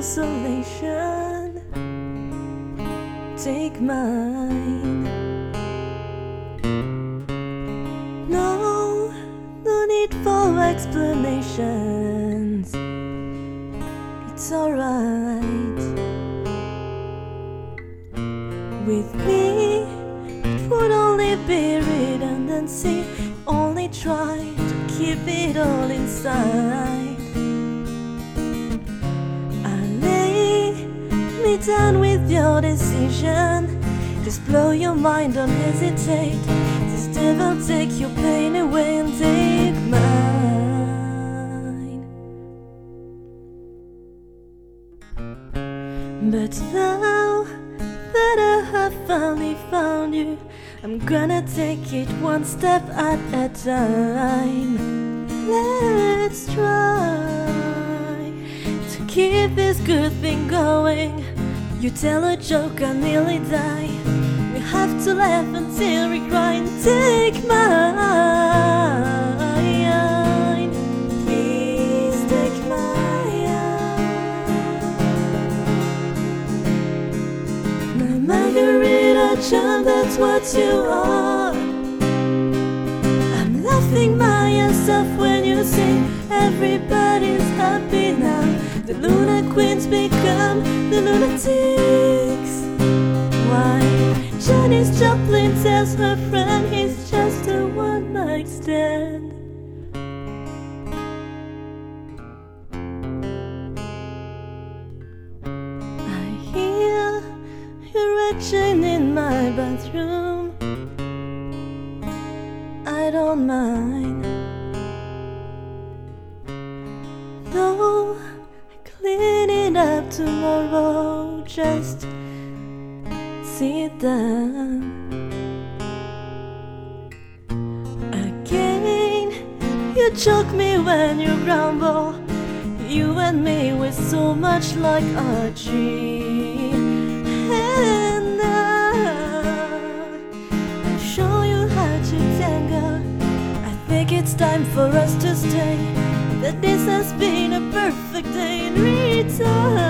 consolation. Take mine. No need for explanations. It's alright. With me, it would only be redundancy. Only try to keep it all inside. I lay me down with your decision. Just blow your mind, don't hesitate. This devil take your pain away and take mine. But now that I have finally found you, I'm gonna take it one step at a time. Let's try to keep this good thing going. You tell a joke, I nearly die. We have to laugh until we cry and take mine. Please take mine. My margarita jam, that's what you are. I'm laughing myself when you sing. Everybody's happy now. The Luna Queens become the lunatics. Why? Janis Joplin tells her friend he's just a one-night stand. I hear you're retching in my bathroom. I don't mind. No, clean it up tomorrow. Just sit down. Again, you choke me when you grumble. You and me were so much like a tree. And I'll show you how to tango. I think it's time for us to stay. That this has been a perfect day in return.